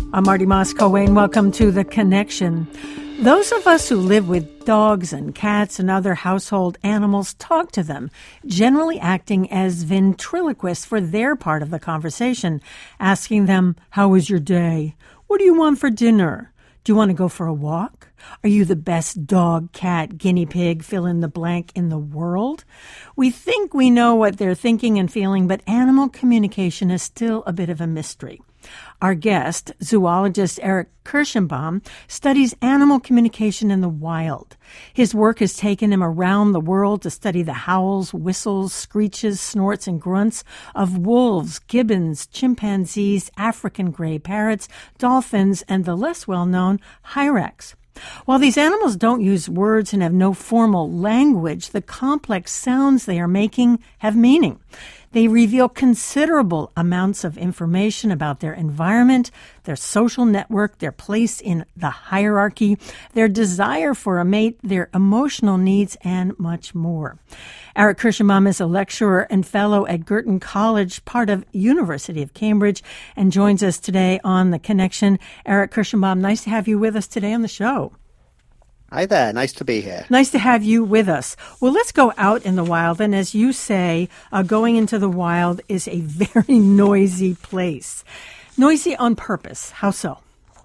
I'm Marty Moss-Coane. Welcome to The Connection. Those of us who live with dogs and cats and other household animals talk to them, generally acting as ventriloquists for their part of the conversation, asking them, "How was your day? What do you want for dinner? Do you want to go for a walk? Are you the best dog, cat, guinea pig, fill in the blank in the world?" We think we know what they're thinking and feeling, but animal communication is still a bit of a mystery. Our guest, zoologist Eric Kirschenbaum, studies animal communication in the wild. His work has taken him around the world to study the howls, whistles, screeches, snorts, and grunts of wolves, gibbons, chimpanzees, African gray parrots, dolphins, and the less well-known hyrax. While these animals don't use words and have no formal language, the complex sounds they are making have meaning. They reveal considerable amounts of information about their environment, their social network, their place in the hierarchy, their desire for a mate, their emotional needs, and much more. Eric Kirschenbaum is a lecturer and fellow at Girton College, part of University of Cambridge, and joins us today on The Connection. Eric Kirschenbaum, nice to have you with us today on the show. Hi there. Nice to be here. Nice to have you with us. Well, let's go out in the wild. And as you say, going into the wild is a very noisy place. Noisy on purpose. How so?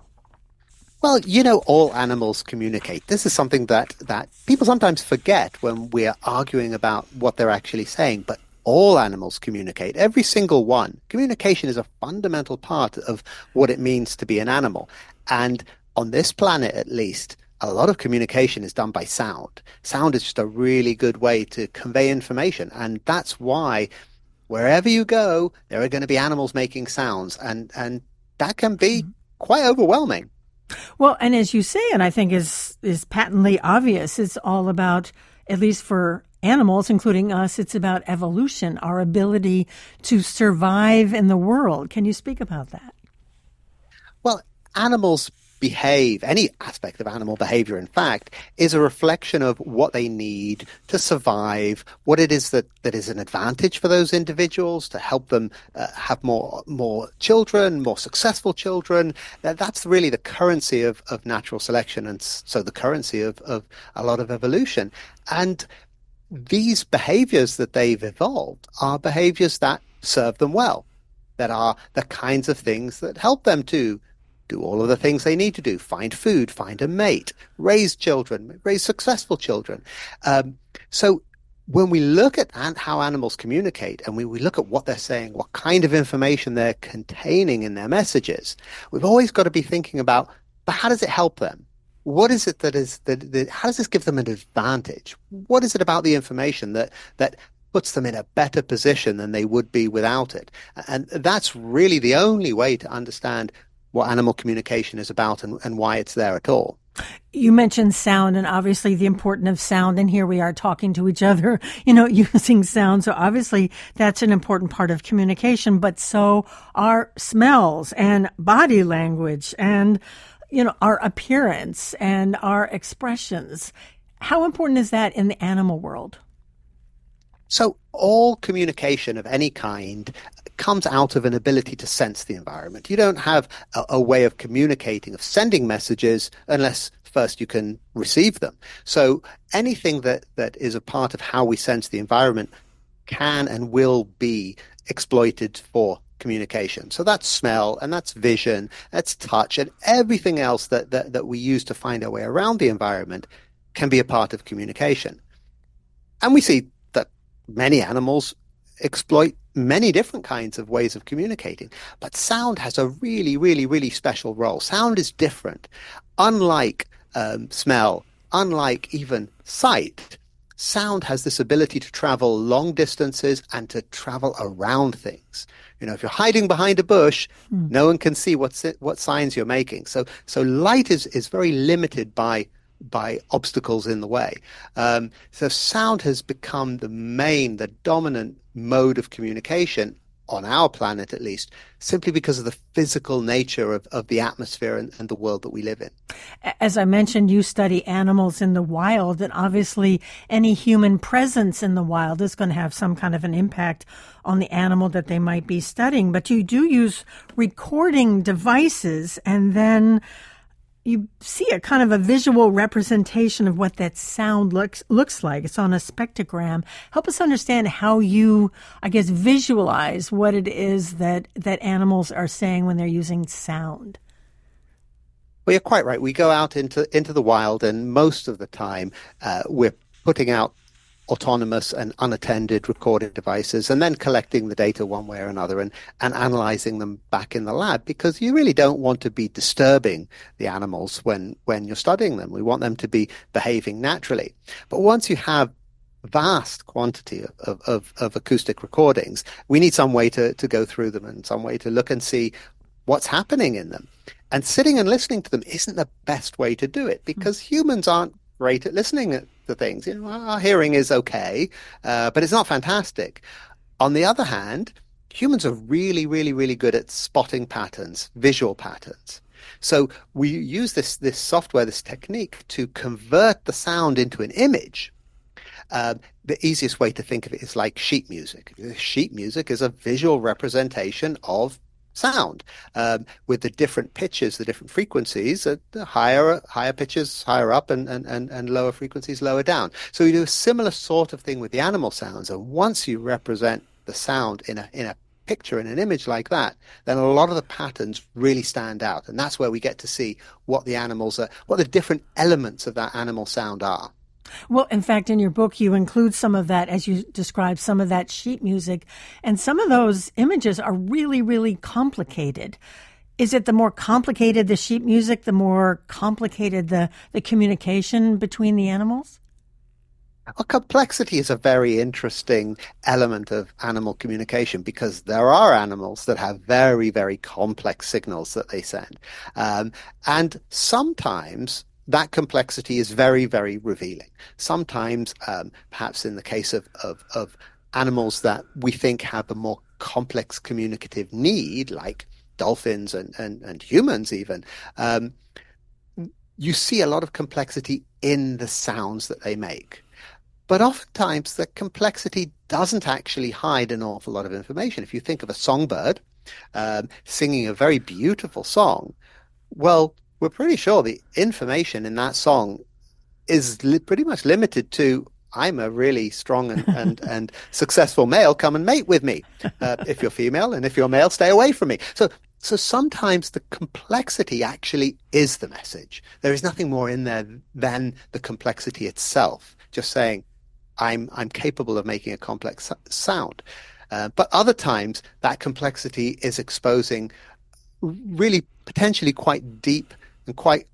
Well, all animals communicate. This is something that people sometimes forget when we're arguing about what they're actually saying. But all animals communicate. Every single one. Communication is a fundamental part of what it means to be an animal. And on this planet, at least, a lot of communication is done by sound. Sound is just a really good way to convey information. And that's why wherever you go, there are going to be animals making sounds. And that can be quite overwhelming. Well, and as you say, and I think is patently obvious, it's all about, at least for animals, including us, it's about evolution, our ability to survive in the world. Can you speak about that? Well, animals behave, any aspect of animal behavior, in fact, is a reflection of what they need to survive, what it is that is an advantage for those individuals to help them have more children, more successful children. That's really the currency of natural selection, and so the currency of a lot of evolution. And these behaviors that they've evolved are behaviors that serve them well, that are the kinds of things that help them to do all of the things they need to do: find food, find a mate, raise children, raise successful children. So when we look at how animals communicate, and we look at what they're saying, what kind of information they're containing in their messages, we've always got to be thinking about, but how does it help them? What is it that how does this give them an advantage? What is it about the information that puts them in a better position than they would be without it? And that's really the only way to understand what animal communication is about and why it's there at all. You mentioned sound, and obviously the importance of sound, and here we are talking to each other, using sound. So obviously that's an important part of communication, but so are smells and body language and, our appearance and our expressions. How important is that in the animal world? So all communication of any kind comes out of an ability to sense the environment. You don't have a way of communicating, of sending messages, unless first you can receive them. So anything that is a part of how we sense the environment can and will be exploited for communication. So that's smell, and that's vision, that's touch, and everything else that we use to find our way around the environment can be a part of communication. And we see that many animals exploit many different kinds of ways of communicating. But sound has a really, really, really special role. Sound is different. Unlike smell, unlike even sight, sound has this ability to travel long distances and to travel around things. If you're hiding behind a bush, no one can see what signs you're making. So light is very limited by obstacles in the way. So sound has become the dominant mode of communication on our planet at least, simply because of the physical nature of the atmosphere and the world that we live in. As I mentioned, you study animals in the wild, and obviously any human presence in the wild is going to have some kind of an impact on the animal that they might be studying. But you do use recording devices, and then you see a kind of a visual representation of what that sound looks like. It's on a spectrogram. Help us understand how you, I guess, visualize what it is that animals are saying when they're using sound. Well, you're quite right. We go out into the wild, and most of the time we're putting out autonomous and unattended recorded devices and then collecting the data one way or another and analyzing them back in the lab, because you really don't want to be disturbing the animals when you're studying them. We want them to be behaving naturally. But once you have vast quantity of acoustic recordings, we need some way to go through them and some way to look and see what's happening in them. And sitting and listening to them isn't the best way to do it, because humans aren't great at listening to things. You know, our hearing is okay, but it's not fantastic. On the other hand, humans are really, really, really good at spotting patterns, visual patterns. So we use this software, this technique, to convert the sound into an image. The easiest way to think of it is like sheet music. Sheet music is a visual representation of sound, with the different pitches, the different frequencies, the higher pitches higher up and lower frequencies lower down. So we do a similar sort of thing with the animal sounds. And once you represent the sound in a picture, in an image like that, then a lot of the patterns really stand out. And that's where we get to see what the animals are, what the different elements of that animal sound are. Well, in fact, in your book, you include some of that, as you describe, some of that sheet music. And some of those images are really, really complicated. Is it the more complicated the sheet music, the more complicated the communication between the animals? Well, complexity is a very interesting element of animal communication, because there are animals that have very, very complex signals that they send. And sometimes that complexity is very, very revealing. Sometimes, perhaps in the case of animals that we think have a more complex communicative need, like dolphins and humans even, you see a lot of complexity in the sounds that they make. But oftentimes the complexity doesn't actually hide an awful lot of information. If you think of a songbird singing a very beautiful song, well, we're pretty sure the information in that song is pretty much limited to, I'm a really strong and successful male, come and mate with me. If you're female, and if you're male, stay away from me. So sometimes the complexity actually is the message. There is nothing more in there than the complexity itself, just saying, I'm capable of making a complex sound. But other times that complexity is exposing really potentially quite deep and quite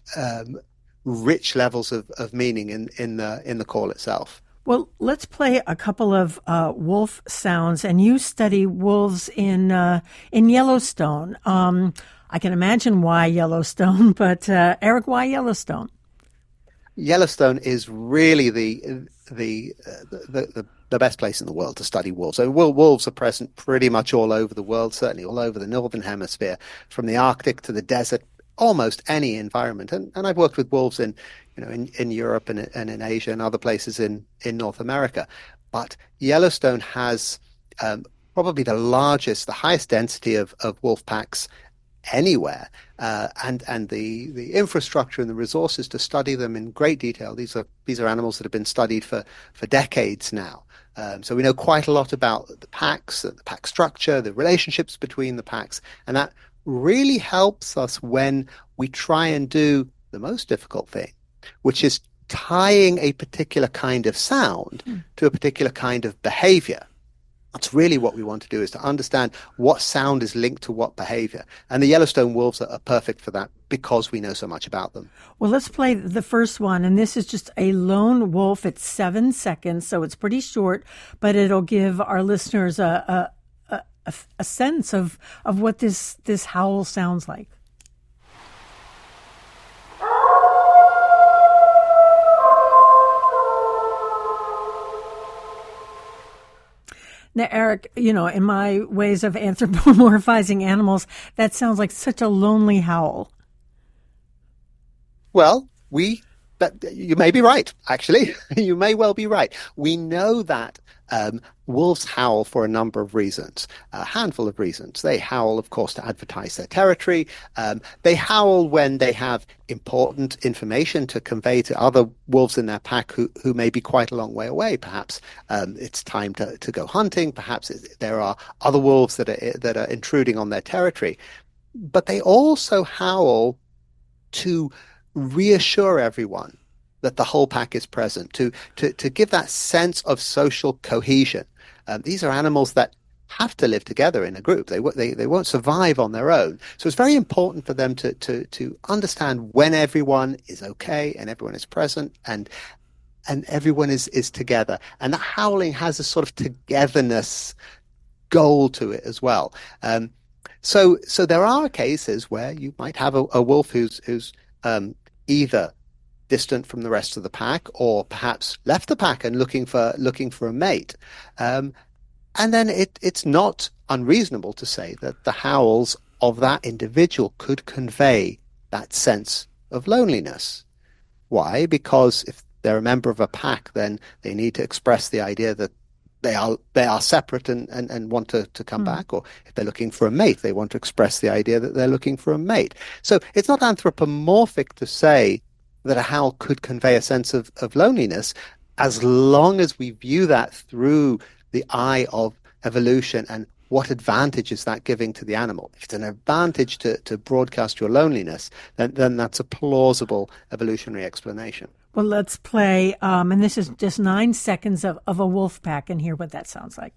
rich levels of meaning in the call itself. Well, let's play a couple of wolf sounds, and you study wolves in Yellowstone. I can imagine why Yellowstone, but Eric, why Yellowstone? Yellowstone is really the best place in the world to study wolves. So wolves are present pretty much all over the world, certainly all over the northern hemisphere, from the Arctic to the desert, almost any environment. And I've worked with wolves in Europe and in Asia and other places in North America. But Yellowstone has probably the highest density of wolf packs anywhere, and the infrastructure and the resources to study them in great detail. These are animals that have been studied for decades now. So we know quite a lot about the packs, the pack structure, the relationships between the packs, and that really helps us when we try and do the most difficult thing, which is tying a particular kind of sound to a particular kind of behavior. That's really what we want to do, is to understand what sound is linked to what behavior. And the Yellowstone wolves are perfect for that, because we know so much about them. Well, let's play the first one. And this is just a lone wolf. It's 7 seconds, so it's pretty short, but it'll give our listeners a sense of what this howl sounds like. Now, Eric, in my ways of anthropomorphizing animals, that sounds like such a lonely howl. Well, you may be right, actually. You may well be right. We know that wolves howl for a number of reasons, a handful of reasons. They howl, of course, to advertise their territory. They howl when they have important information to convey to other wolves in their pack who may be quite a long way away. Perhaps it's time to go hunting. Perhaps there are other wolves that are intruding on their territory. But they also howl to reassure everyone that the whole pack is present, to give that sense of social cohesion. These are animals that have to live together in a group. They won't survive on their own. So it's very important for them to understand when everyone is okay and everyone is present and everyone is together. And that howling has a sort of togetherness goal to it as well. So there are cases where you might have a wolf who's either distant from the rest of the pack, or perhaps left the pack and looking for a mate. And then it's not unreasonable to say that the howls of that individual could convey that sense of loneliness. Why? Because if they're a member of a pack, then they need to express the idea that they are separate and want to come back. Or if they're looking for a mate, they want to express the idea that they're looking for a mate. So it's not anthropomorphic to say that a howl could convey a sense of loneliness, as long as we view that through the eye of evolution and what advantage is that giving to the animal. If it's an advantage to broadcast your loneliness, then that's a plausible evolutionary explanation. Well, let's play, and this is just 9 seconds of a wolf pack, and hear what that sounds like.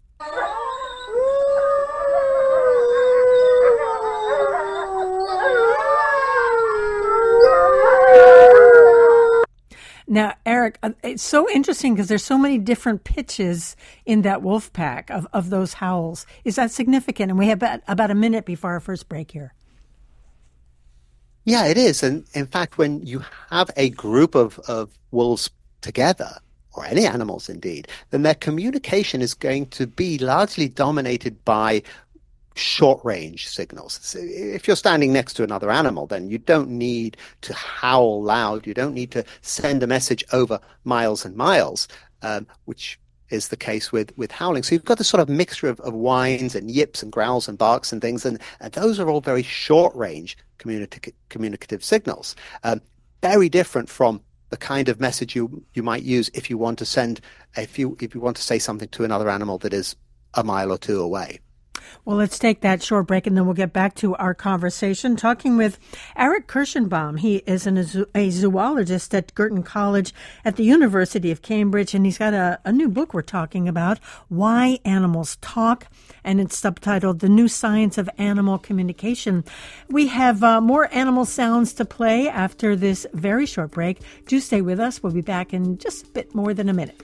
Now, Eric, it's so interesting because there's so many different pitches in that wolf pack of those howls. Is that significant? And we have about a minute before our first break here. Yeah, it is. And in fact, when you have a group of wolves together, or any animals indeed, then their communication is going to be largely dominated by short-range signals. So if you're standing next to another animal, then you don't need to howl loud. You don't need to send a message over miles and miles, which is the case with howling. So you've got this sort of mixture of whines and yips and growls and barks and things, and those are all very short-range communicative signals. Very different from the kind of message you might use if you want to say something to another animal that is a mile or two away. Well, let's take that short break, and then we'll get back to our conversation, talking with Eric Kirschenbaum. He is a zoologist at Girton College at the University of Cambridge, and he's got a new book we're talking about, Why Animals Talk, and it's subtitled The New Science of Animal Communication. We have more animal sounds to play after this very short break. Do stay with us. We'll be back in just a bit more than a minute.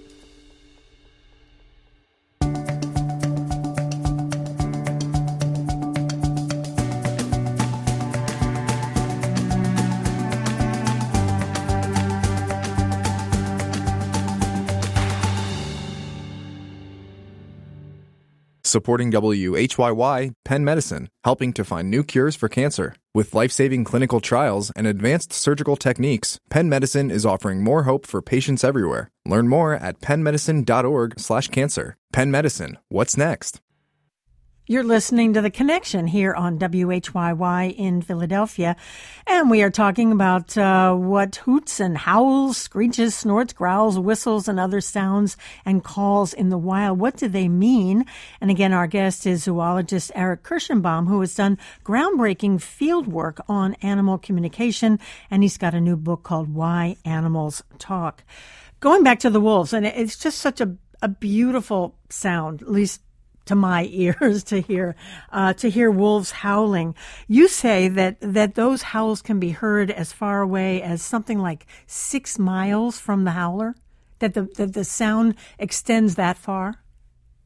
Supporting WHYY, Penn Medicine, helping to find new cures for cancer. With life-saving clinical trials and advanced surgical techniques, Penn Medicine is offering more hope for patients everywhere. Learn more at pennmedicine.org/cancer. Penn Medicine, what's next? You're listening to The Connection here on WHYY in Philadelphia, and we are talking about what hoots and howls, screeches, snorts, growls, whistles, and other sounds and calls in the wild. What do they mean? And again, our guest is zoologist Eric Kirschenbaum, who has done groundbreaking field work on animal communication, and he's got a new book called Why Animals Talk. Going back to the wolves, and it's just such a beautiful sound, at least to my ears, to hear wolves howling. You say that those howls can be heard as far away as something like 6 miles from the howler, that the sound extends that far?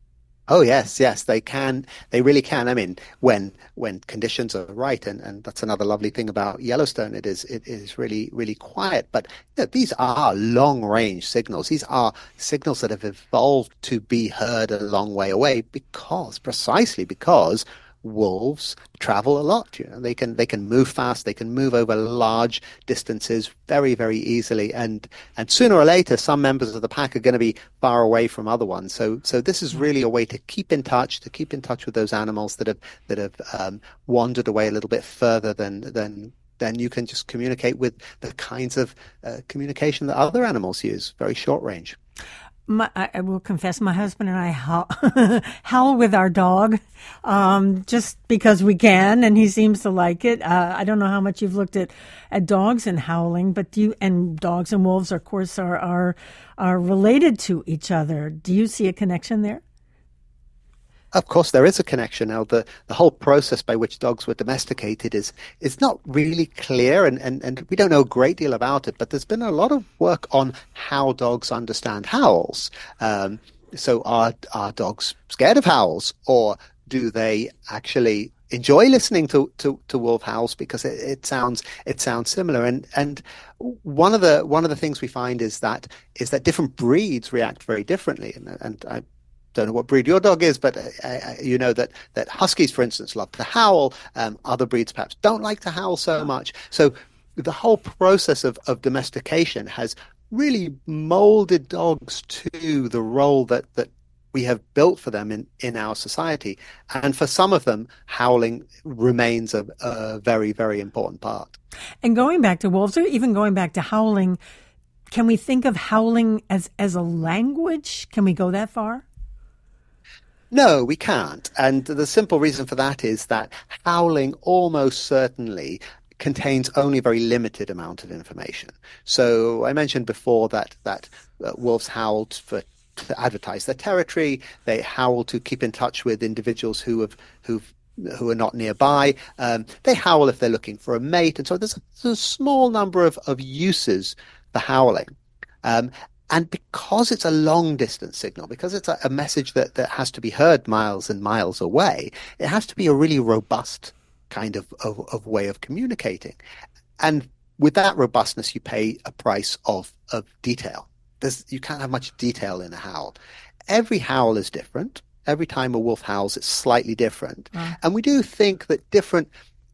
Oh yes, they can. They really can. I mean, when conditions are right, and that's another lovely thing about Yellowstone. It is really quiet. But these are long range signals. These are signals that have evolved to be heard a long way away precisely because wolves travel a lot. They can move fast. They can move over large distances very easily. And sooner or later, some members of the pack are going to be far away from other ones. So this is really a way to keep in touch with those animals that have wandered away a little bit further than you can just communicate with the kinds of communication that other animals use, very short range. I will confess, my husband and I howl with our dog just because we can, and he seems to like it. I don't know how much you've looked at dogs and howling, but and dogs and wolves, of course, are related to each other. Do you see a connection there? Of course, there is a connection. Now, the whole process by which dogs were domesticated is not really clear, and we don't know a great deal about it, but there's been a lot of work on how dogs understand howls. So are dogs scared of howls, or do they actually enjoy listening to wolf howls because it sounds similar? And one of the things we find is that different breeds react very differently, and I don't know what breed your dog is, but you know that huskies, for instance, love to howl. Other breeds perhaps don't like to howl so much. So the whole process of domestication has really molded dogs to the role that we have built for them in our society. And for some of them, howling remains a very, very important part. And going back to wolves, or even going back to howling, can we think of howling as a language? Can we go that far? No, we can't. And the simple reason for that is that howling almost certainly contains only a very limited amount of information. So I mentioned before that wolves howled to advertise their territory. They howl to keep in touch with individuals who are not nearby. They howl if they're looking for a mate. And so there's a small number of uses for howling. And because it's a long distance signal, because it's a message that has to be heard miles and miles away, it has to be a really robust kind of way of communicating. And with that robustness, you pay a price of detail. You can't have much detail in a howl. Every howl is different. Every time a wolf howls, it's slightly different. And we do think that different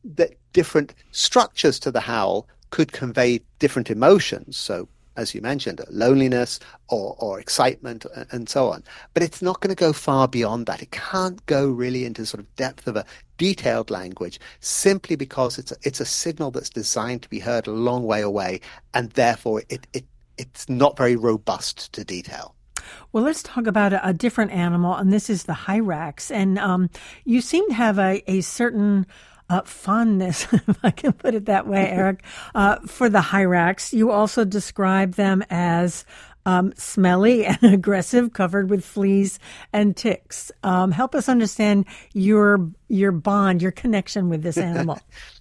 structures to the howl could convey different emotions. So, as you mentioned, loneliness or excitement and so on. But it's not going to go far beyond that. It can't go really into sort of depth of a detailed language simply because it's a signal that's designed to be heard a long way away, and therefore it's not very robust to detail. Well, let's talk about a different animal, and this is the hyrax. And you seem to have a certain fondness, if I can put it that way, Eric, for the hyrax. You also describe them as smelly and aggressive, covered with fleas and ticks. Help us understand your bond, your connection with this animal.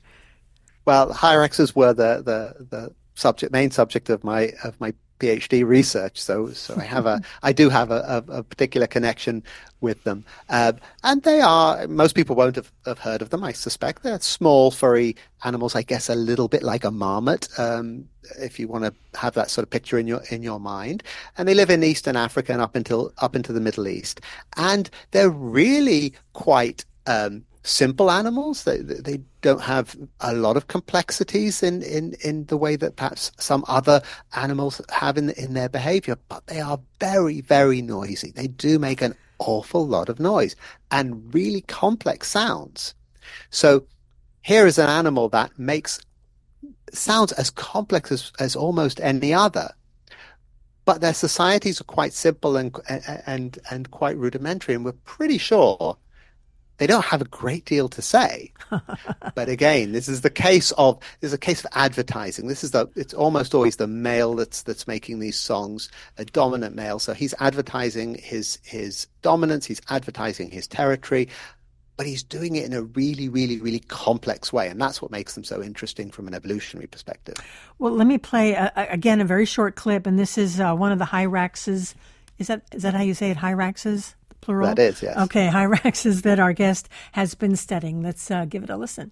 Well, hyraxes were the main subject of my PhD research, so I do have a particular connection with them, and they are, most people won't have heard of them. I suspect they're small, furry animals. I guess a little bit like a marmot, if you want to have that sort of picture in your mind. And they live in Eastern Africa and up into the Middle East, and they're really quite simple animals. They don't have a lot of complexities in the way that perhaps some other animals have in their behavior, but they are very, very noisy. They do make an awful lot of noise and really complex sounds. So here is an animal that makes sounds as complex as almost any other, but their societies are quite simple and quite rudimentary, and we're pretty sure they don't have a great deal to say. But again, this is a case of advertising. It's almost always the male that's making these songs, a dominant male. So he's advertising his dominance, he's advertising his territory, but he's doing it in a really, really, really complex way. And that's what makes them so interesting from an evolutionary perspective. Well, let me play again a very short clip, and this is one of the hyraxes. Is that how you say it, hyraxes? plural? That is, yes. Okay, hyraxes that our guest has been studying. Let's give it a listen.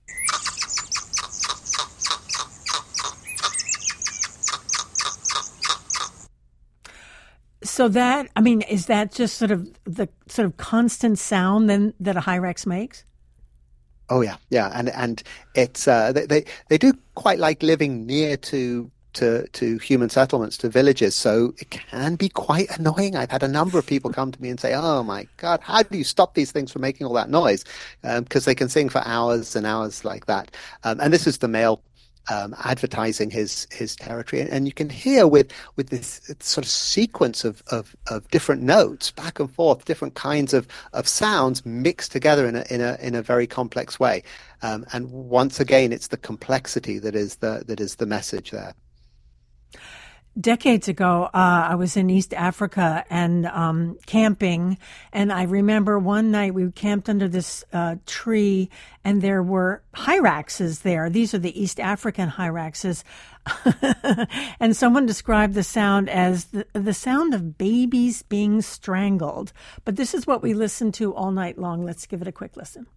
So that, I mean, is that just sort of the sort of constant sound then that a hyrax makes? Oh yeah, and it's they do quite like living near to human settlements, to villages, so it can be quite annoying. I've had a number of people come to me and say, "Oh my God, how do you stop these things from making all that noise?" Because they can sing for hours and hours like that. And this is the male advertising his territory, and you can hear with this sort of sequence of different notes back and forth, different kinds of sounds mixed together in a very complex way. And once again, it's the complexity that is the message there. Decades ago, I was in East Africa and camping, and I remember one night we camped under this tree, and there were hyraxes there. These are the East African hyraxes. And someone described the sound as the sound of babies being strangled. But this is what we listened to all night long. Let's give it a quick listen.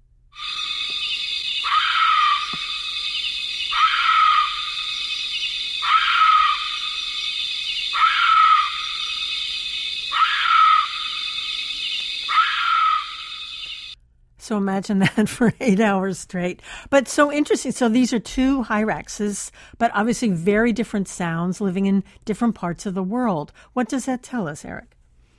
So imagine that for 8 hours straight. But so interesting. So these are two hyraxes, but obviously very different sounds living in different parts of the world. What does that tell us, Eric?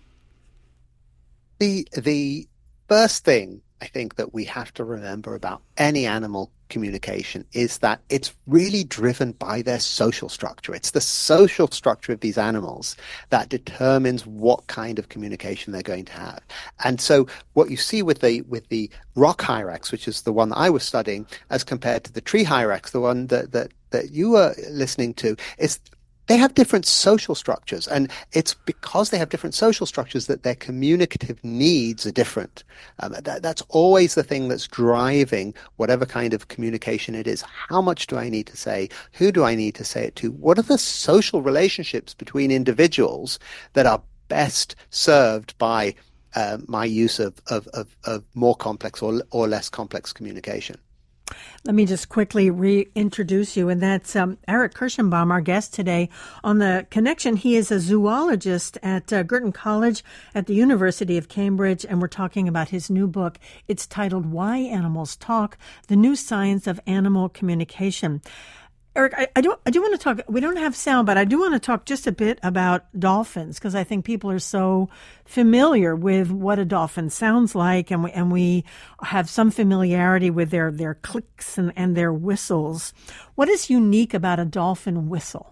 The first thing I think that we have to remember about any animal communication is that it's really driven by their social structure. It's the social structure of these animals that determines what kind of communication they're going to have. And so what you see with the rock hyrax, which is the one that I was studying, as compared to the tree hyrax, the one that you were listening to, is they have different social structures, and it's because they have different social structures that their communicative needs are different. That's always the thing that's driving whatever kind of communication it is. How much do I need to say? Who do I need to say it to? What are the social relationships between individuals that are best served by my use of more complex or less complex communication? Let me just quickly reintroduce you, and that's Eric Kirschenbaum, our guest today on The Connection. He is a zoologist at Girton College at the University of Cambridge, and we're talking about his new book. It's titled Why Animals Talk, The New Science of Animal Communication. Eric, I do want to talk, we don't have sound, but I do want to talk just a bit about dolphins, because I think people are so familiar with what a dolphin sounds like, and we have some familiarity with their clicks and their whistles. What is unique about a dolphin whistle?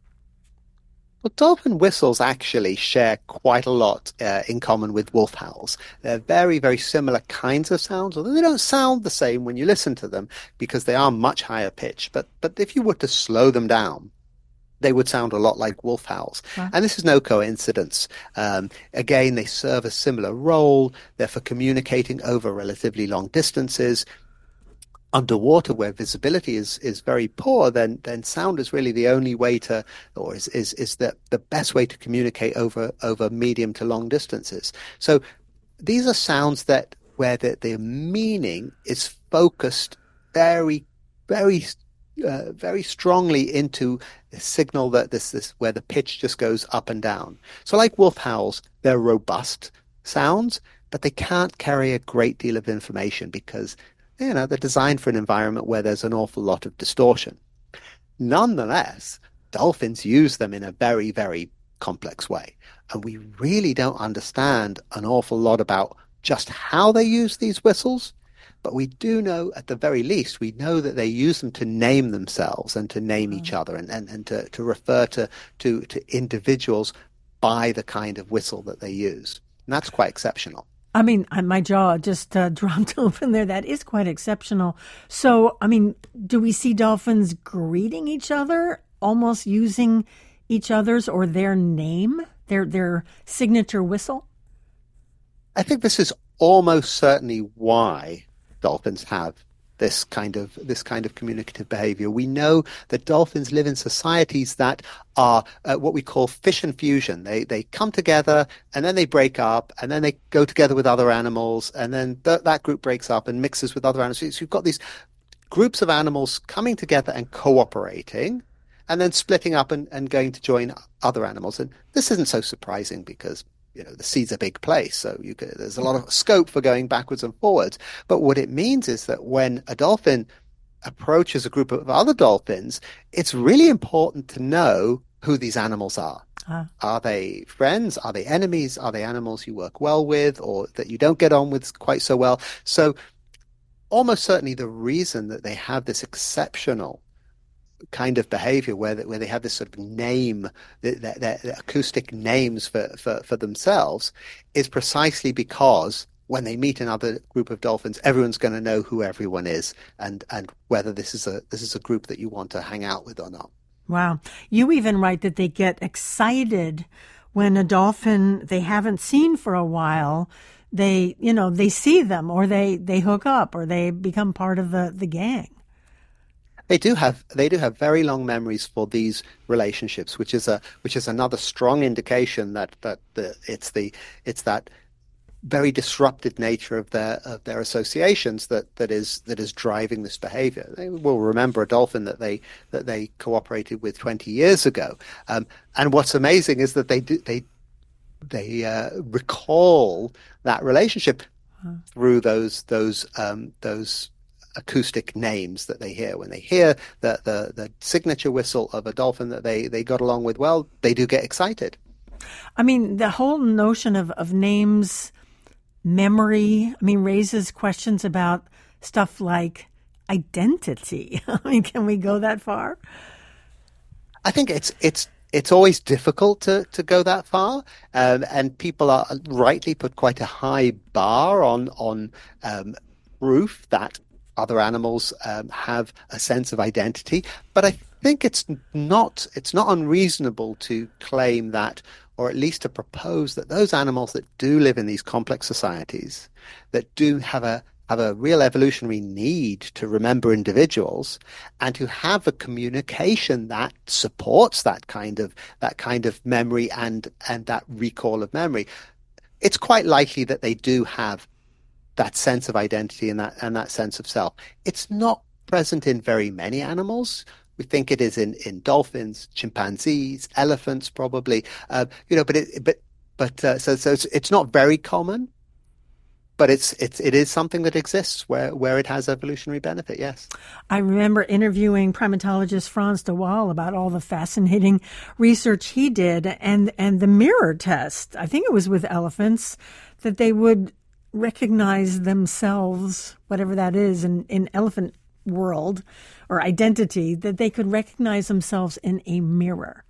Well, dolphin whistles actually share quite a lot in common with wolf howls. They're very, very similar kinds of sounds, although they don't sound the same when you listen to them because they are much higher pitched. But if you were to slow them down, they would sound a lot like wolf howls. Wow. And this is no coincidence. Again, they serve a similar role. They're for communicating over relatively long distances. Underwater, where visibility is very poor, then sound is really the only way to, or is the best way to communicate over medium to long distances. So these are sounds that where their meaning is focused very, very, very strongly into the signal that this where the pitch just goes up and down. So like wolf howls, they're robust sounds, but they can't carry a great deal of information because they're designed for an environment where there's an awful lot of distortion. Nonetheless, dolphins use them in a very, very complex way. And we really don't understand an awful lot about just how they use these whistles, but we do know, at the very least, we know that they use them to name themselves and to name each other and to refer to individuals by the kind of whistle that they use. And that's quite exceptional. I mean, my jaw just dropped open there. That is quite exceptional. So, I mean, do we see dolphins greeting each other, almost using each other's or their name, their signature whistle? I think this is almost certainly why dolphins have this kind of communicative behavior. We know that dolphins live in societies that are what we call fission fusion. They come together and then they break up and then they go together with other animals and then that group breaks up and mixes with other animals. So you've got these groups of animals coming together and cooperating and then splitting up and going to join other animals. And this isn't so surprising because the sea's a big place, so there's a lot of scope for going backwards and forwards. But what it means is that when a dolphin approaches a group of other dolphins, it's really important to know who these animals are. Are they friends? Are they enemies? Are they animals you work well with or that you don't get on with quite so well? So almost certainly the reason that they have this exceptional kind of behavior where they have this sort of name, their acoustic names for themselves, is precisely because when they meet another group of dolphins, everyone's going to know who everyone is and whether this is a group that you want to hang out with or not. Wow. You even write that they get excited when a dolphin they haven't seen for a while, they see them or they hook up or they become part of the gang. They do have very long memories for these relationships, which is another strong indication that it's that very disruptive nature of their associations that is driving this behavior. They will remember a dolphin that they cooperated with 20 years ago, and what's amazing is that they recall that relationship through those acoustic names that they hear. When they hear the signature whistle of a dolphin that they got along with well, they do get excited. I mean, the whole notion of names, memory, raises questions about stuff like identity. Can we go that far? I think it's always difficult to go that far, and people are rightly put quite a high bar on proof that other animals have a sense of identity. But I think it's not unreasonable to claim that, or at least to propose that those animals that do live in these complex societies, that do have a real evolutionary need to remember individuals and to have a communication that supports that kind of memory and that recall of memory, it's quite likely that they do have that sense of identity and that sense of self. It's not present in very many animals. We think it is in dolphins, chimpanzees, elephants, probably. So it's not very common, but it is something that exists where it has evolutionary benefit. Yes, I remember interviewing primatologist Frans de Waal about all the fascinating research he did, and the mirror test. I think it was with elephants that they would recognize themselves, whatever that is, in elephant world or identity, that they could recognize themselves in a mirror.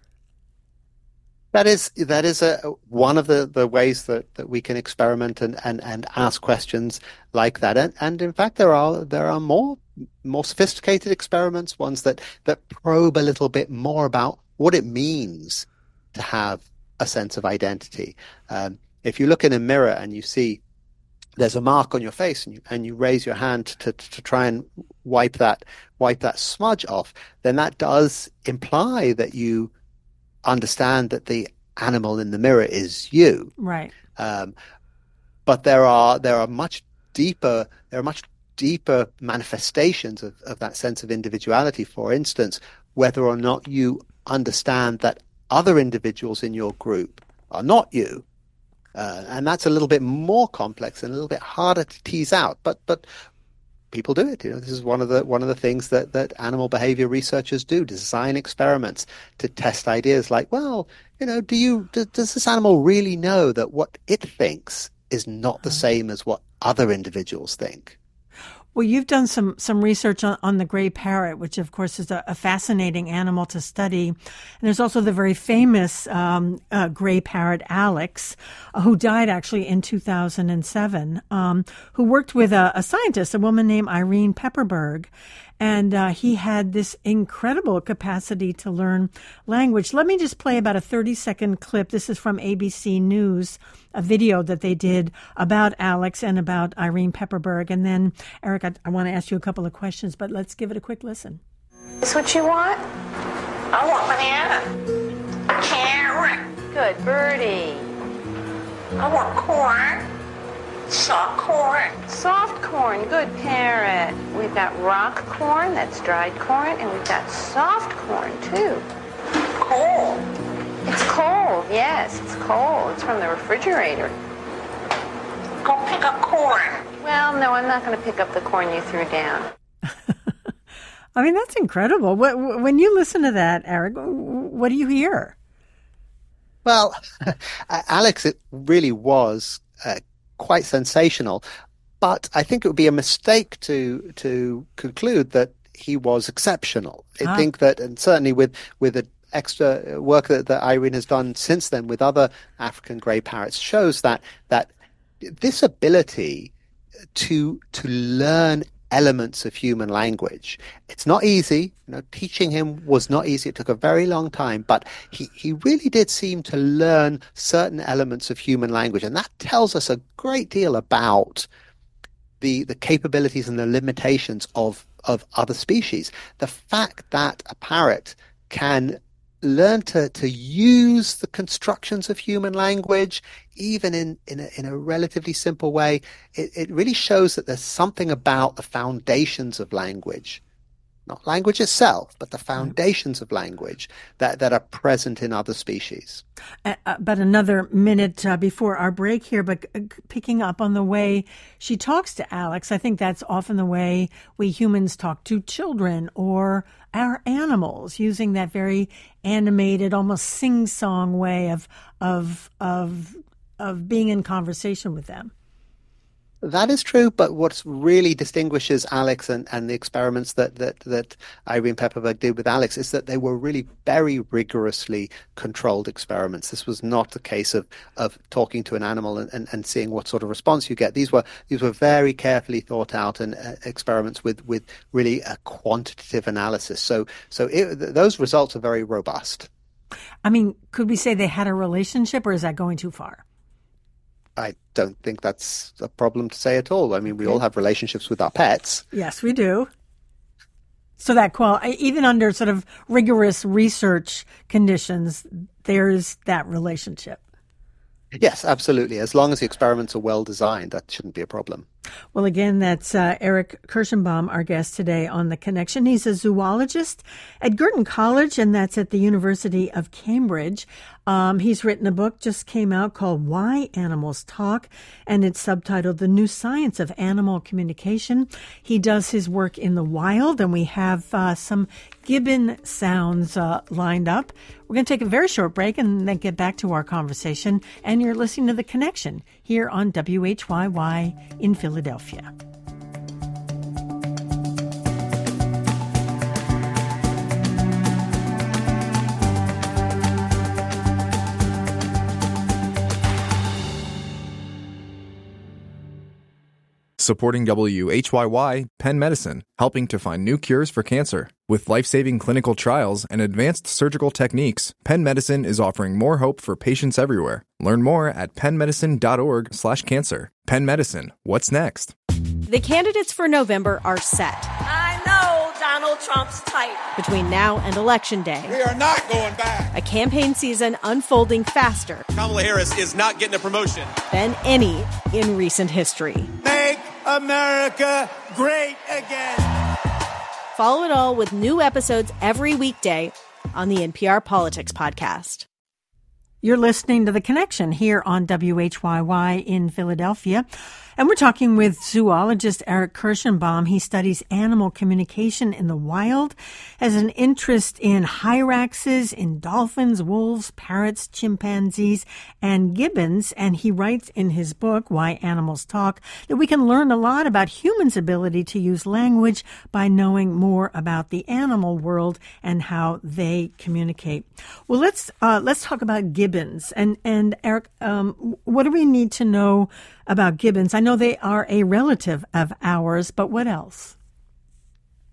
That is one of the ways that we can experiment and ask questions like that. And in fact, there are more sophisticated experiments, ones that probe a little bit more about what it means to have a sense of identity. If you look in a mirror and you see there's a mark on your face and you raise your hand to try and wipe that smudge off, then that does imply that you understand that the animal in the mirror is you. Right. But there are much deeper manifestations of that sense of individuality. For instance, whether or not you understand that other individuals in your group are not you. And that's a little bit more complex and a little bit harder to tease out, but people do it. This is one of the things that animal behavior researchers do: design experiments to test ideas like, well, does this animal really know that what it thinks is not the same as what other individuals think? Well, you've done some research on the gray parrot, which, of course, is a fascinating animal to study. And there's also the very famous gray parrot, Alex, who died actually in 2007, who worked with a scientist, a woman named Irene Pepperberg. And he had this incredible capacity to learn language. Let me just play about a 30-second clip. This is from ABC News, a video that they did about Alex and about Irene Pepperberg. And then, Eric, I want to ask you a couple of questions, but let's give it a quick listen. Is what you want? I want banana. Carrot. Good, birdie. I want corn. Soft corn. Soft corn. Good, parrot. We've got rock corn, that's dried corn, and we've got soft corn, too. Cold. It's cold, yes, it's cold. It's from the refrigerator. Go pick up corn. Well, no, I'm not going to pick up the corn you threw down. I mean, that's incredible. When you listen to that, Eric, what do you hear? Well, Alex, it really was quite sensational, but I think it would be a mistake to conclude that he was exceptional. I think that, and certainly with the extra work that Irene has done since then with other African grey parrots, shows that this ability to learn elements of human language, it's not easy. Teaching him was not easy. It took a very long time, but he really did seem to learn certain elements of human language, and that tells us a great deal about the capabilities and the limitations of other species. The fact that a parrot can learn to use the constructions of human language, even in a relatively simple way, it really shows that there's something about the foundations of language, not language itself, but the foundations of language that are present in other species. But another minute before our break here, but picking up on the way she talks to Alex, I think that's often the way we humans talk to children or our animals, using that very animated, almost sing-song way of being in conversation with them. That is true, but what really distinguishes Alex and the experiments that Irene Pepperberg did with Alex is that they were really very rigorously controlled experiments. This was not a case of talking to an animal and seeing what sort of response you get. These were very carefully thought out and experiments with really a quantitative analysis. So those results are very robust. I mean, could we say they had a relationship, or is that going too far? I don't think that's a problem to say at all. I mean, we all have relationships with our pets. Yes, we do. So that even under sort of rigorous research conditions, there's that relationship. Yes, absolutely. As long as the experiments are well designed, that shouldn't be a problem. Well, again, that's Eric Kirschenbaum, our guest today on The Connection. He's a zoologist at Girton College, and that's at the University of Cambridge. He's written a book, just came out, called Why Animals Talk, and it's subtitled The New Science of Animal Communication. He does his work in the wild, and we have some gibbon sounds lined up. We're going to take a very short break and then get back to our conversation. And you're listening to The Connection here on WHYY in Philadelphia. Supporting WHYY, Penn Medicine, helping to find new cures for cancer. With life-saving clinical trials and advanced surgical techniques, Penn Medicine is offering more hope for patients everywhere. Learn more at pennmedicine.org/cancer. Penn Medicine, what's next? The candidates for November are set. I know Donald Trump's type. Between now and Election Day, we are not going back. A campaign season unfolding faster. Kamala Harris is not getting a promotion Than any in recent history. Make America great again. Follow it all with new episodes every weekday on the NPR Politics Podcast. You're listening to The Connection here on WHYY in Philadelphia. And we're talking with zoologist Eric Kirschenbaum. He studies animal communication in the wild, has an interest in hyraxes, in dolphins, wolves, parrots, chimpanzees, and gibbons. And he writes in his book, Why Animals Talk, that we can learn a lot about humans' ability to use language by knowing more about the animal world and how they communicate. Well, let's talk about gibbons. And Eric, what do we need to know about gibbons? I know they are a relative of ours, but what else?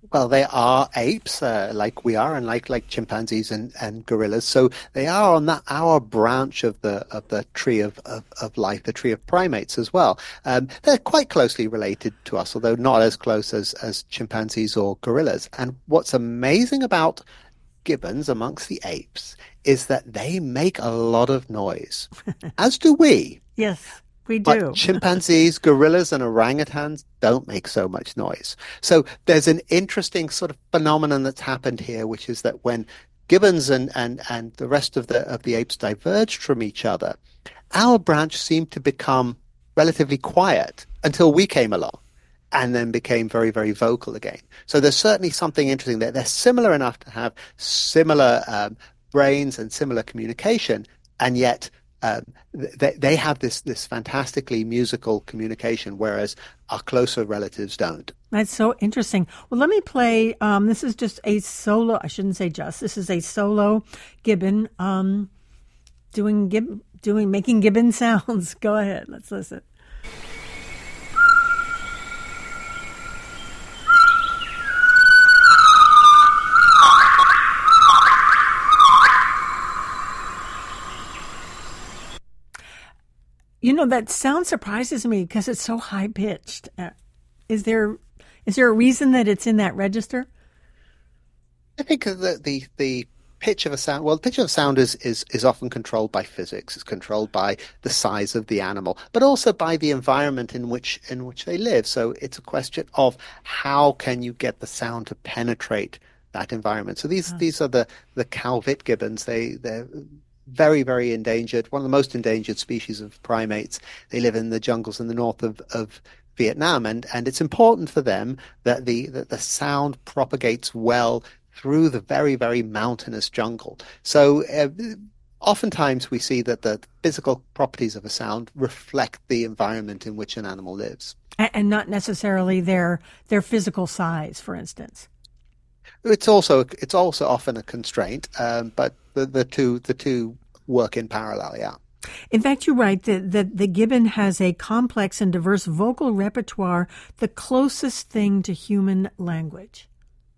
Well, they are apes, like we are, and like chimpanzees and gorillas. So they are on that our branch of the tree of life, the tree of primates as well. They're quite closely related to us, although not as close as chimpanzees or gorillas. And what's amazing about gibbons amongst the apes is that they make a lot of noise, as do we. Yes, we But do. chimpanzees, gorillas, and orangutans don't make so much noise. So there's an interesting sort of phenomenon that's happened here, which is that when gibbons and the rest of the apes diverged from each other, our branch seemed to become relatively quiet until we came along and then became very, very vocal again. So there's certainly something interesting there. They're similar enough to have similar brains and similar communication, and yet they have this fantastically musical communication, whereas our closer relatives don't. That's so interesting. Well, let me play. This is just a solo. I shouldn't say just. This is a solo gibbon making gibbon sounds. Go ahead. Let's listen. You know, that sound surprises me because it's so high pitched. Is there a reason that it's in that register? I think that the pitch of a sound, well, the pitch of a sound is often controlled by physics. It's controlled by the size of the animal, but also by the environment in which they live. So it's a question of how can you get the sound to penetrate that environment. So these are the Calvit gibbons. They're very, very endangered, one of the most endangered species of primates. They live in the jungles in the north of Vietnam, and it's important for them that the sound propagates well through the very, very mountainous jungle. So oftentimes we see that the physical properties of a sound reflect the environment in which an animal lives. And not necessarily their physical size, for instance. It's also often a constraint, but the two work in parallel. Yeah. In fact, you write that the gibbon has a complex and diverse vocal repertoire, the closest thing to human language.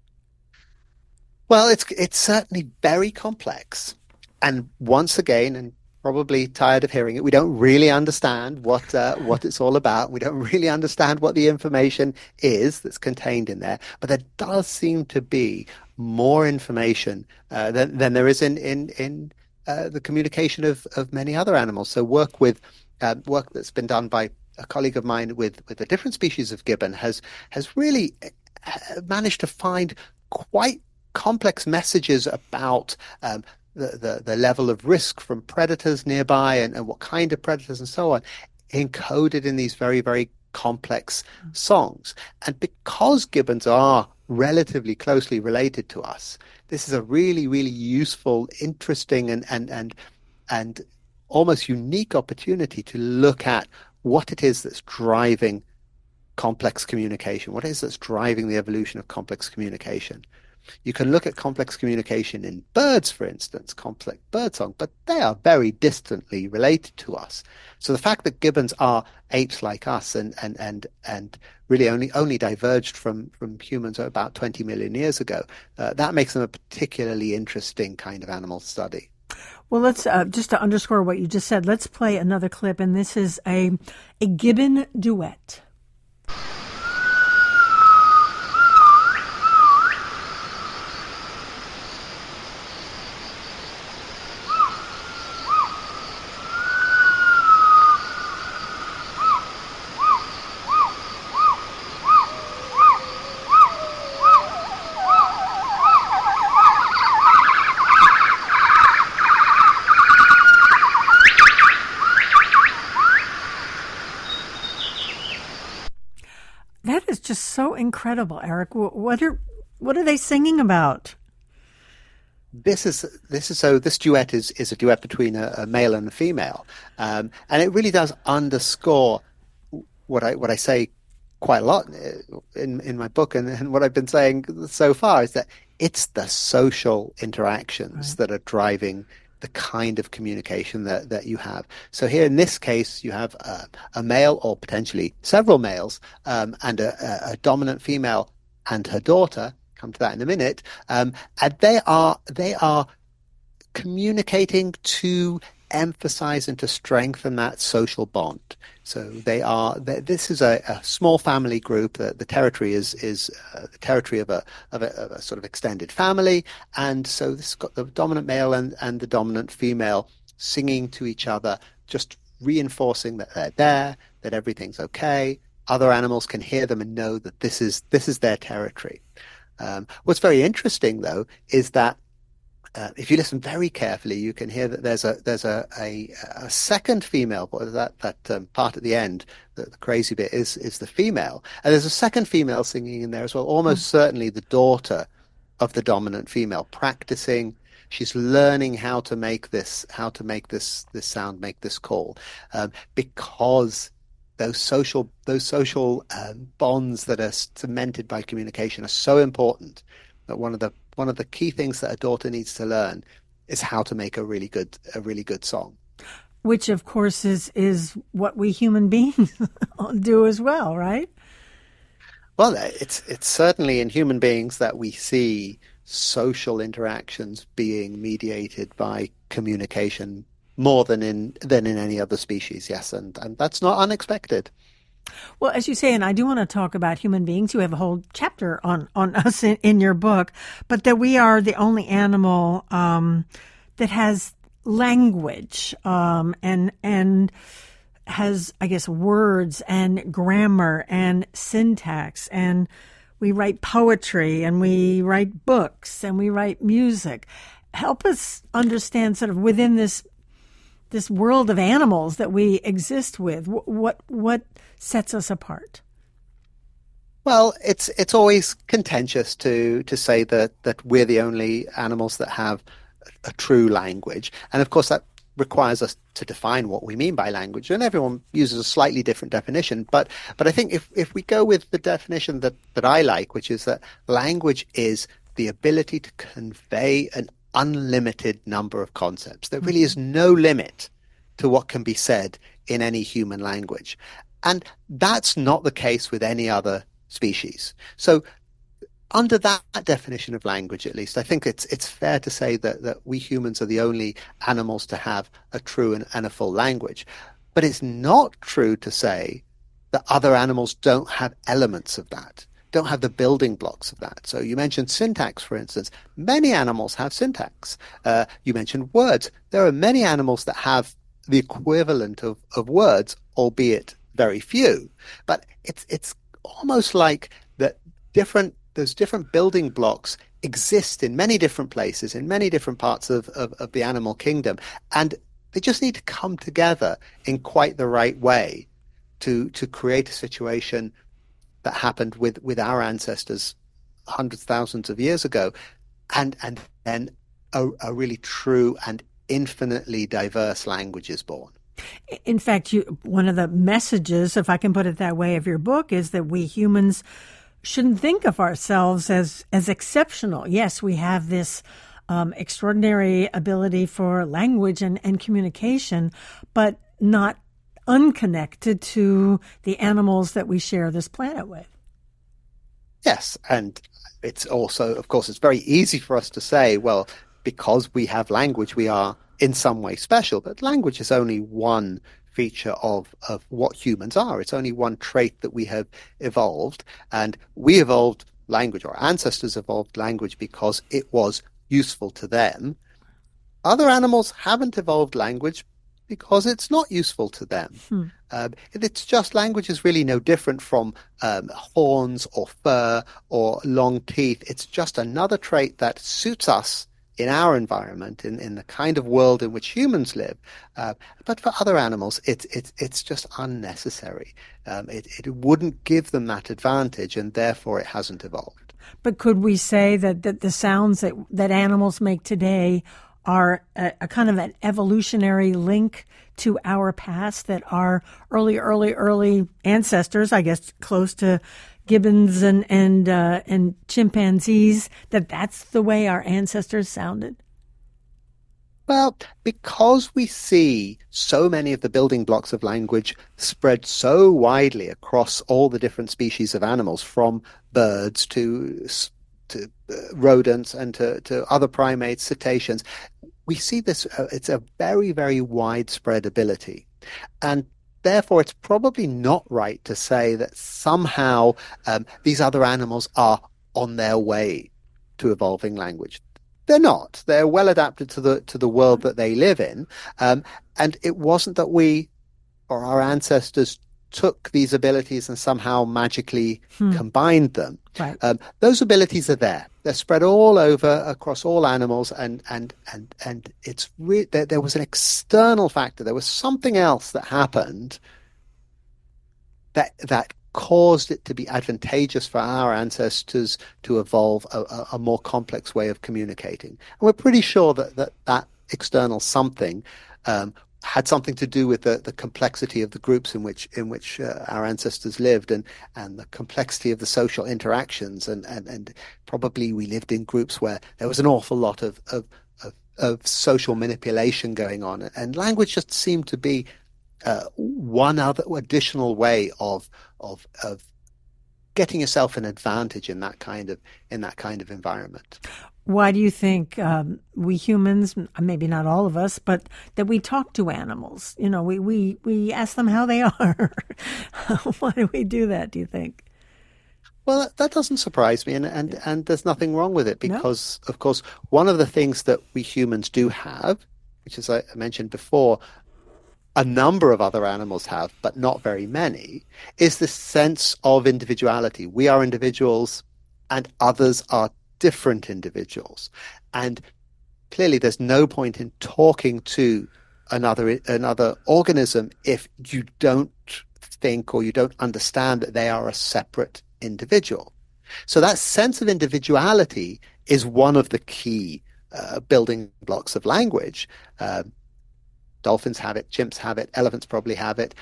Well, it's certainly very complex, and once again, and probably tired of hearing it, we don't really understand what it's all about. We don't really understand what the information is that's contained in there. But there does seem to be more information than there is in the communication of many other animals. So work that's been done by a colleague of mine with a different species of gibbon has really managed to find quite complex messages about the level of risk from predators nearby and what kind of predators and so on, encoded in these very, very complex songs. And because gibbons are relatively closely related to us, this is a really, really useful, interesting, and almost unique opportunity to look at what it is that's driving complex communication, what it is that's driving the evolution of complex communication. You can look at complex communication in birds, for instance, complex birdsong, but they are very distantly related to us. So the fact that gibbons are apes like us and really only diverged from humans about 20 million years ago, that makes them a particularly interesting kind of animal study. Well, let's just to underscore what you just said, let's play another clip, and this is a gibbon duet. That is just so incredible, Eric. What are they singing about? This duet is a duet between a male and a female, and it really does underscore what I say quite a lot in my book, and what I've been saying so far is that it's the social interactions that are driving the kind of communication that you have. So here in this case, you have a male or potentially several males and a dominant female and her daughter come to that in a minute. And they are communicating to emphasize and to strengthen that social bond. So this is a small family group. The territory is the territory of a sort of extended family, and so this has got the dominant male and the dominant female singing to each other, just reinforcing that they're there, that everything's okay. Other animals can hear them and know that this is their territory. What's very interesting, though, is that if you listen very carefully, you can hear that there's a second female. That part at the end, the crazy bit is the female, and there's a second female singing in there as well. Almost certainly the daughter of the dominant female, practicing. She's learning how to make this sound, make this call, because those social bonds that are cemented by communication are so important. That one of the key things that a daughter needs to learn is how to make a really good song. Which, of course, is what we human beings do as well, right? Well, it's certainly in human beings that we see social interactions being mediated by communication more than in any other species. Yes, and that's not unexpected. Well, as you say, and I do want to talk about human beings. You have a whole chapter on us in your book, but that we are the only animal that has language and has, I guess, words and grammar and syntax, and we write poetry and we write books and we write music. Help us understand sort of within this world of animals that we exist with, what sets us apart? Well, it's always contentious to say that we're the only animals that have a true language, and of course that requires us to define what we mean by language, and everyone uses a slightly different definition. But I think if we go with the definition that I like, which is that language is the ability to convey an unlimited number of concepts. There really is no limit to what can be said in any human language. And that's not the case with any other species. So under that definition of language, at least, I think it's fair to say that we humans are the only animals to have a true and a full language. But it's not true to say that other animals don't have elements of that, don't have the building blocks of that. So you mentioned syntax, for instance. Many animals have syntax. You mentioned words. There are many animals that have the equivalent of words, albeit very few. But it's almost like that those different building blocks exist in many different places, in many different parts of the animal kingdom. And they just need to come together in quite the right way to create a situation that happened with our ancestors hundreds, thousands of years ago, and then a really true and infinitely diverse language is born. In fact, one of the messages, if I can put it that way, of your book is that we humans shouldn't think of ourselves as exceptional. Yes, we have this extraordinary ability for language and communication, but not unconnected to the animals that we share this planet with. Yes, and it's also, of course, it's very easy for us to say, well, because we have language, we are in some way special. But language is only one feature of what humans are. It's only one trait that we have evolved. And we evolved language, or ancestors evolved language because it was useful to them. Other animals haven't evolved language because it's not useful to them. It's just, language is really no different from horns or fur or long teeth. It's just another trait that suits us in our environment, in the kind of world in which humans live. But for other animals, it's just unnecessary. It wouldn't give them that advantage, and therefore it hasn't evolved. But could we say that the sounds that animals make today are a kind of an evolutionary link to our past, that our early ancestors, I guess close to gibbons and chimpanzees, that's the way our ancestors sounded? Well, because we see so many of the building blocks of language spread so widely across all the different species of animals, from birds to rodents and to other primates, cetaceans. We see this, it's a very, very widespread ability. And therefore, it's probably not right to say that somehow these other animals are on their way to evolving language. They're not. They're well adapted to the world that they live in. And it wasn't that we or our ancestors took these abilities and somehow magically combined them. Right. Those abilities are there. They're spread all over across all animals, and it's there was an external factor. There was something else that happened that caused it to be advantageous for our ancestors to evolve a more complex way of communicating. And we're pretty sure that external something had something to do with the complexity of the groups in which our ancestors lived, and the complexity of the social interactions, and probably we lived in groups where there was an awful lot of social manipulation going on, and language just seemed to be one other additional way of getting yourself an advantage in that kind of environment. Why do you think we humans, maybe not all of us, but that we talk to animals? You know, we ask them how they are. Why do we do that, do you think? Well, that doesn't surprise me, and there's nothing wrong with it because, of course, one of the things that we humans do have, which, as I mentioned before, a number of other animals have, but not very many, is this sense of individuality. We are individuals and others are different individuals. And clearly there's no point in talking to another organism if you don't think or you don't understand that they are a separate individual. So that sense of individuality is one of the key building blocks of language. Dolphins have it, chimps have it, elephants probably have it.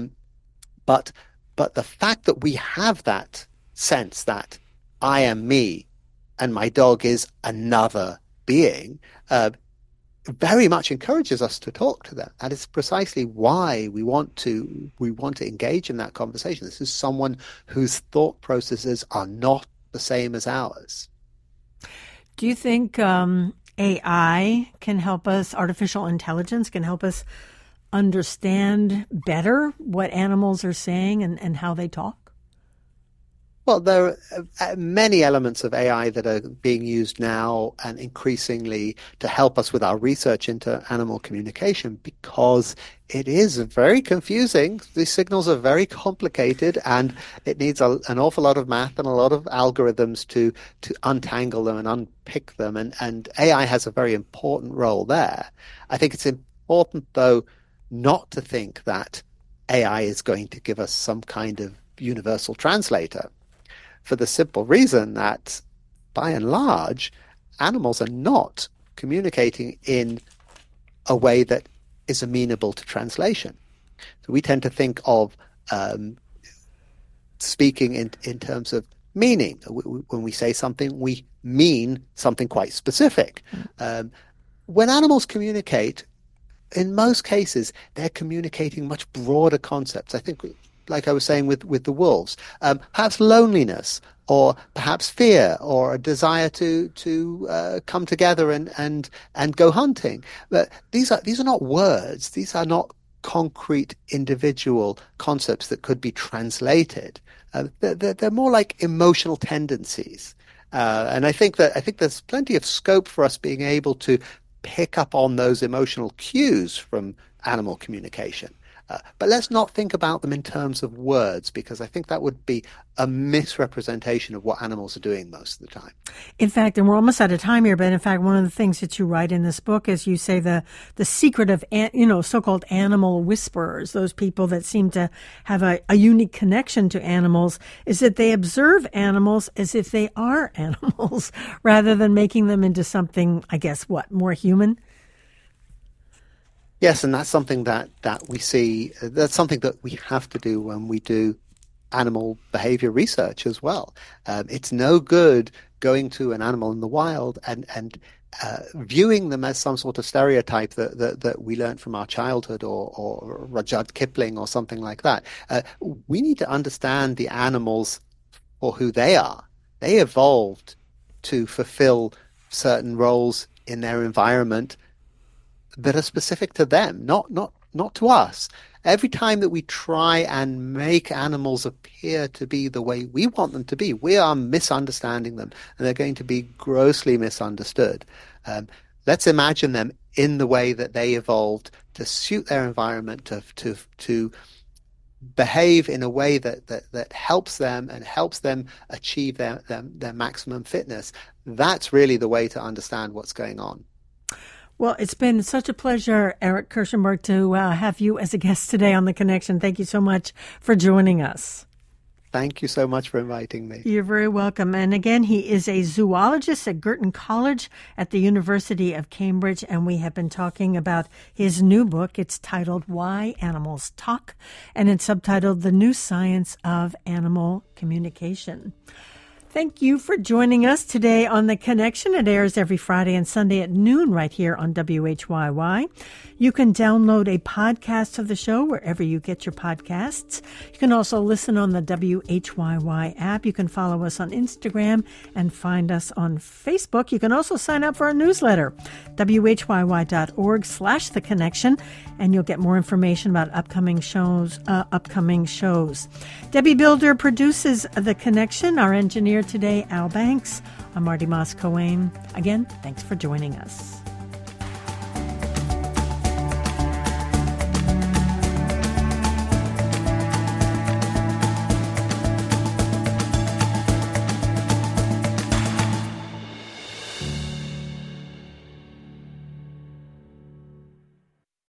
But the fact that we have that sense that I am me and my dog is another being very much encourages us to talk to them. And it's precisely why we want to engage in that conversation. This is someone whose thought processes are not the same as ours. Do you think AI can help us, artificial intelligence can help us understand better what animals are saying and how they talk? Well, there are many elements of AI that are being used now and increasingly to help us with our research into animal communication, because it is very confusing. These signals are very complicated, and it needs an awful lot of math and a lot of algorithms to untangle them and unpick them. And AI has a very important role there. I think it's important, though, not to think that AI is going to give us some kind of universal translator, for the simple reason that, by and large, animals are not communicating in a way that is amenable to translation. So we tend to think of speaking in terms of meaning. When we say something, we mean something quite specific. When animals communicate, in most cases, they're communicating much broader concepts. I think, like I was saying with the wolves, perhaps loneliness, or perhaps fear, or a desire to come together and go hunting. But these are not words. These are not concrete individual concepts that could be translated. They're more like emotional tendencies. And I think there's plenty of scope for us being able to pick up on those emotional cues from animal communication. But let's not think about them in terms of words, because I think that would be a misrepresentation of what animals are doing most of the time. In fact, and we're almost out of time here, but in fact, one of the things that you write in this book is you say the secret of, so-called animal whisperers, those people that seem to have a unique connection to animals, is that they observe animals as if they are animals rather than making them into something, I guess, more human? Yes, and that's something that we see. That's something that we have to do when we do animal behavior research as well. It's no good going to an animal in the wild and viewing them as some sort of stereotype that we learned from our childhood or Rudyard Kipling or something like that. We need to understand the animals for who they are. They evolved to fulfill certain roles in their environment that are specific to them, not to us. Every time that we try and make animals appear to be the way we want them to be, we are misunderstanding them, and they're going to be grossly misunderstood. Let's imagine them in the way that they evolved to suit their environment, to behave in a way that helps them and helps them achieve their maximum fitness. That's really the way to understand what's going on. Well, it's been such a pleasure, Eric Kirschenberg, to have you as a guest today on The Connection. Thank you so much for joining us. Thank you so much for inviting me. You're very welcome. And again, he is a zoologist at Girton College at the University of Cambridge, and we have been talking about his new book. It's titled Why Animals Talk, and it's subtitled The New Science of Animal Communication. Thank you for joining us today on The Connection. It airs every Friday and Sunday at noon right here on WHYY. You can download a podcast of the show wherever you get your podcasts. You can also listen on the WHYY app. You can follow us on Instagram and find us on Facebook. You can also sign up for our newsletter, WHYY.org/The Connection, and you'll get more information about upcoming shows. Debbie Builder produces The Connection. Our engineer today, Al Banks. I'm Marty Moss-Coane. Again, thanks for joining us.